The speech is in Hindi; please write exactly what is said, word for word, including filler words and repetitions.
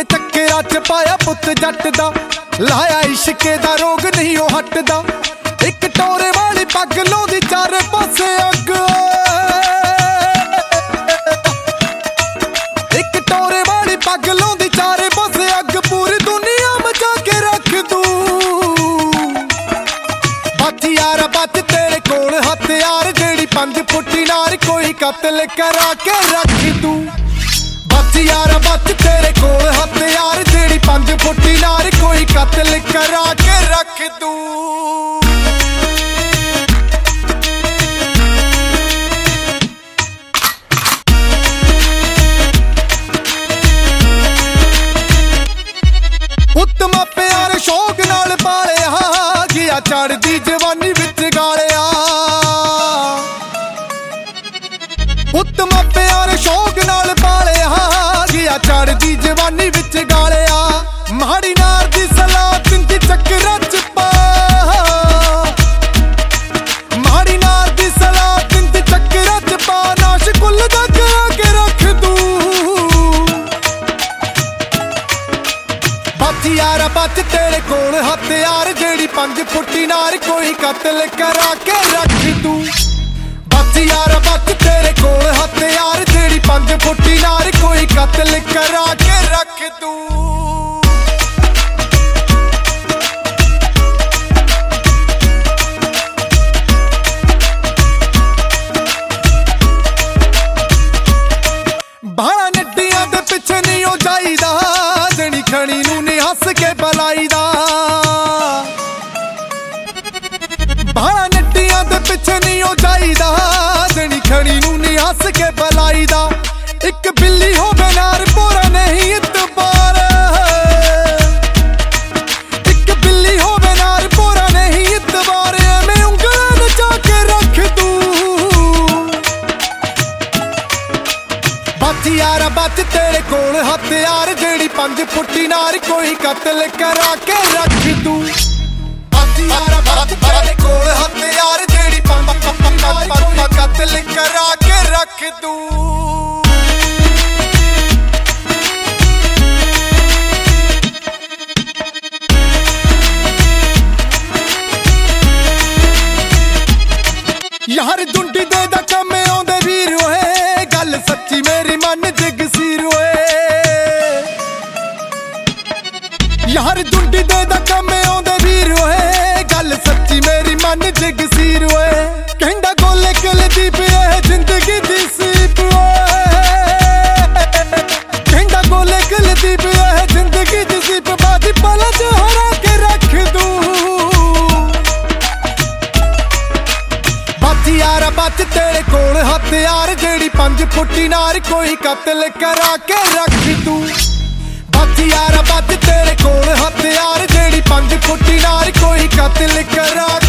दे चक्करां च पाया पुत जट दा, लाया इश्के दा रोग नहीं ओ हटदा। एक टोरे वाली पग लाउंदी चारे पासे अग, एक टोरे वाली पग लाउंदी चारे पासे अग, पूरी दुनिया मचा के रख दूं। बच यार बच तेरे कोल हथियार, जेड़ी पंज फुटी नार कोई कत्ल करा के रख दूं। बच यार बच तेरे कोल हथियार, जेड़ी पंज फुटी नार कोई कत्ल करा के रख दूं। उत्तम प्यार शौक नाल पालिया, गया चढ़दी जवानी विच गालिया। उत्तम प्यार शौक नाल पालिया, गया चढ़दी जवानी विच गालिया। माड़ी नार दी सलाह दिंदी चक्करां च पा, माड़ी नार दी सलाह दिंदी चक्करां च पा, नाश कुल दा करा के रख दूं। बच यार बच तेरे कोल हथियार, जेड़ी पंज फुटी नार कोई कत्ल करा के रख दूं। बच यार बच तेरे कोल हथियार, जेड़ी पंज फुटी नार कोई कत्ल करा के रख दूं। बाला नड्डियां दे पिछे नहीं ओ जाईदा, जनी खणी नूं नी हस के बलाईदा। बाला नड्डियां दे पिछे नहीं ओ जाईदा, जनी खणी नूं नी हस के बलाईदा। एक बिल्ली होवे नार पूरा नहीं इतबार, एक बिल्ली होवे नार पूरा नहीं इतबार, मैं उंगलां नचा के रख दूं। बच यार बच तेरे कोल हथियार, जेड़ी पंज फुटी नार कोई कत्ल करा के रख दूं। बच यार बच तेरे कोल हथियार, जेड़ी पंज फुटी नार कोई कत्ल करा के रख दूं। यार दुंडी दे दा कम्मे आउंदे वीर होए, गल सच्ची मेरी मन जगसीर होए। यार दुंडी दे दा कम्मे आउंदे वीर होए, गल सच्ची मेरी मन जगसीर होए। कहंदा गोले कुलदीप ए जिंदगी दी सीप होए, कहंदा गोले कुलदीप ए जिंदगी दी सीप, बाजी पला च हरा के रख दूं। बच यार बच तेरे कोल हथियार, जेड़ी पंज फुटी नार कोई कत्ल करा के रख दूं। बच यार बच तेरे कोल हथियार, जेड़ी पंज फुटी नार कोई कत्ल करा